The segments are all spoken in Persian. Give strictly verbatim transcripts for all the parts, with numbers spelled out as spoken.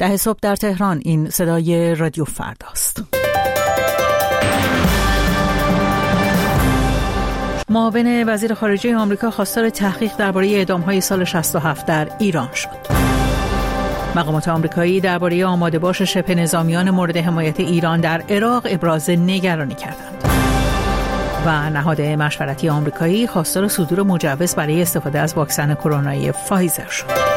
ده صبح در تهران. این صدای رادیو فرداست. معاون وزیر خارجه آمریکا خواستار تحقیق درباره اعدام‌های سال شصت و هفت در ایران شد. مقامات آمریکایی درباره آماده باش شبه نظامیان مورد حمایت ایران در عراق ابراز نگرانی کردند. و نهاد مشورتی آمریکایی خواستار صدور مجوز برای استفاده از واکسن کرونایی فایزر شد.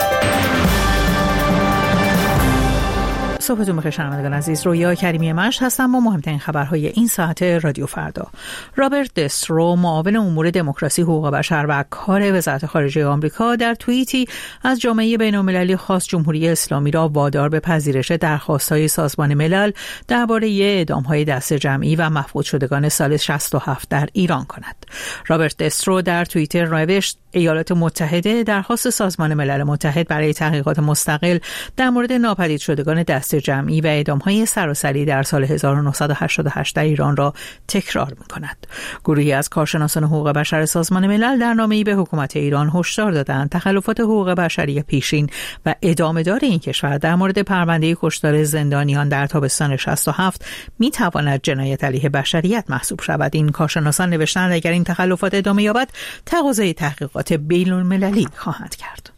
صبحتون بخیر شنوندگان عزیز، رویا کریمی مشت هستم با مهمترین خبرهای این ساعت رادیو فردا. رابرت دسترو، معاون امور دموکراسی، حقوق بشر و کار وزارت خارجه آمریکا، در توییتی از جامعه بین‌المللی خواست جمهوری اسلامی را وادار به پذیرش درخواست‌های سازمان ملل درباره اعدام‌های دست جمعی و مفقود شدگان سال شصت و هفت در ایران کند. رابرت دسترو در توییتر نوشت: ایالات متحده درخواست سازمان ملل متحد برای تحقیقات مستقل در مورد ناپدید شدگان دست جمعی و اعدام‌های سراسری در سال هزار و نهصد و هشتاد و هشت در ایران را تکرار می‌کند. گروهی از کارشناسان حقوق بشر سازمان ملل در نامه‌ای به حکومت ایران هشدار دادند تخلفات حقوق بشری پیشین و ادامه‌دار این کشور در مورد پرونده کشتار زندانیان در تابستان شصت و هفت می‌تواند جنایت علیه بشریت محسوب شود. این کارشناسان نوشتند اگر این تخلفات ادامه یابد تقاضای تحقیقات بین‌المللی خواهد کرد.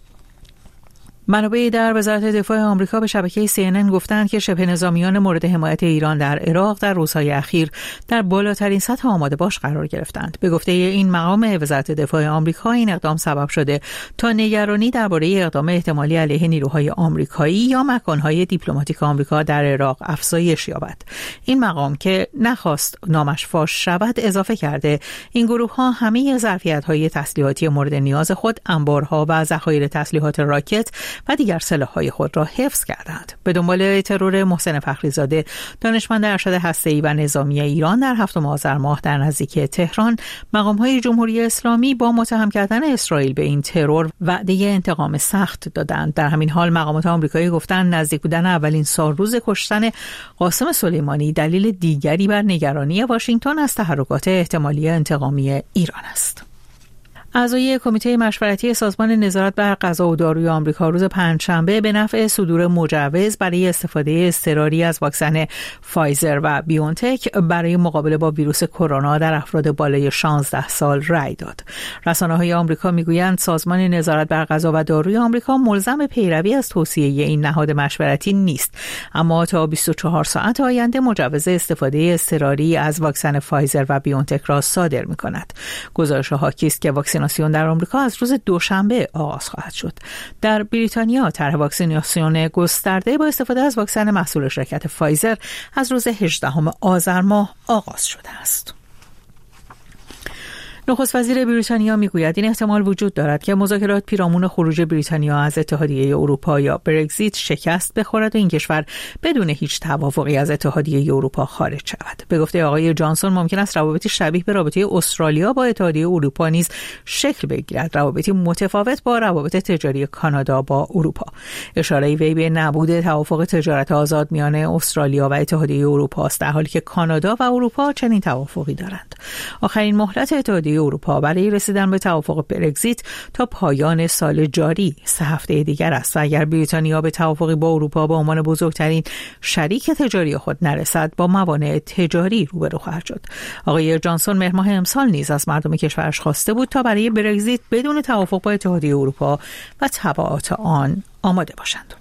منابعی در وزارت دفاع آمریکا به شبکه سی ان ان گفتند که شبه نظامیان مورد حمایت ایران در عراق در روزهای اخیر در بالاترین سطح آماده باش قرار گرفتند. به گفته این مقام وزارت دفاع آمریکا، این اقدام سبب شده تا نگرانی درباره اقدام احتمالی علیه نیروهای آمریکایی یا مکانهای دیپلماتیک آمریکا در عراق افزایش یابد. این مقام که نخواست نامش فاش شود اضافه کرده این گروه‌ها همه ظرفیت‌های تسلیحاتی مورد نیاز خود، انبارها و ذخایر تسلیحات راکت و دیگر سلاح‌های خود را حفظ کردند. به دنبال ترور محسن فخریزاده، دانشمند ارشد هسته‌ای و نظامی ایران، در هفتم آذر ماه در نزدیکی تهران، مقام‌های جمهوری اسلامی با متهم کردن اسرائیل به این ترور وعده انتقام سخت دادند. در همین حال مقامات آمریکایی گفتند نزدیک بودن اولین سالروز کشتن قاسم سلیمانی دلیل دیگری بر نگرانی واشنگتن از تحرکات احتمالی انتقامی ایران است. اعضای کمیته مشورتی سازمان نظارت بر غذا و داروی آمریکا روز پنجشنبه به نفع صدور مجوز برای استفاده اضطراری از واکسن فایزر و بیونتک برای مقابله با ویروس کرونا در افراد بالای شانزده سال رأی داد. رسانه‌های آمریکا میگویند سازمان نظارت بر غذا و داروی آمریکا ملزم به پیروی از توصیه این نهاد مشورتی نیست، اما تا بیست و چهار ساعت آینده مجوز استفاده اضطراری از واکسن فایزر و بیونتک را صادر می‌کند. گزارش حاکی است که واکسن واکسیناسیون در آمریکا از روز دوشنبه آغاز خواهد شد. در بریتانیا طرح واکسیناسیون گسترده با استفاده از واکسن محصول شرکت فایزر از روز هجدهم آذر ماه آغاز شده است. نخست وزیر بریتانیا میگوید این احتمال وجود دارد که مذاکرات پیرامون خروج بریتانیا از اتحادیه اروپا یا برگزیت شکست بخورد و این کشور بدون هیچ توافقی از اتحادیه اروپا خارج شود. به گفته آقای جانسون ممکن است روابطی شبیه به رابطه استرالیا با اتحادیه اروپا نیز شکل بگیرد، روابطی متفاوت با روابط تجاری کانادا با اروپا. اشاره وی به نبود توافق تجارت آزاد میان استرالیا و اتحادیه اروپا است، در حالی که کانادا و اروپا چنین توافقی دارند. آخرین مهلت اتحادیه اروپا برای رسیدن به توافق برگزیت تا پایان سال جاری سه هفته دیگر است و اگر بریتانیا به توافقی با اروپا به عنوان بزرگترین شریک تجاری خود نرسد با موانع تجاری روبرو خواهد شد. آقای جانسون مهر ماه امسال نیز از مردم کشورش خواسته بود تا برای برگزیت بدون توافق با اتحادیه اروپا و تبعات آن آماده باشند.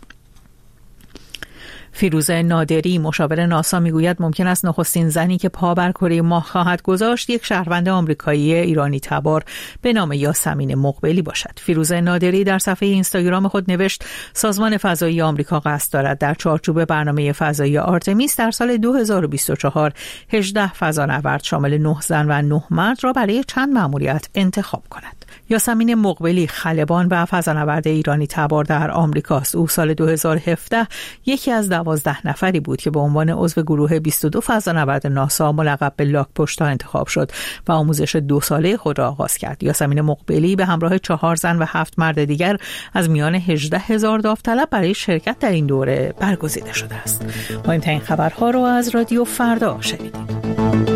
فیروزه نادری، مشاور ناسا، میگوید ممکن است نخستین زنی که پا بر کره ماه خواهد گذاشت یک شهروند آمریکایی ایرانی تبار به نام یاسمین مقبلی باشد. فیروزه نادری در صفحه اینستاگرام خود نوشت سازمان فضایی آمریکا قصد دارد در چارچوب برنامه فضایی آرتمیس در سال دو هزار و بیست و چهار هجده فضانورد شامل نه زن و نه مرد را برای چند مأموریت انتخاب کند. یاسمین مقبلی خلبان و فضانورد ایرانی تبار در آمریکاست. او سال دو هزار و هفده یکی از دوازده نفری بود که به عنوان عضو گروه بیست و دو فضانورد ناسا ملقب به لاک پشتا انتخاب شد و آموزش دو ساله خود را آغاز کرد. یاسمین مقبلی به همراه چهار زن و هفت مرد دیگر از میان هجده هزار داوطلب برای شرکت در این دوره برگزیده شده است. مهمترین خبرها را از رادیو فردا شنیدید.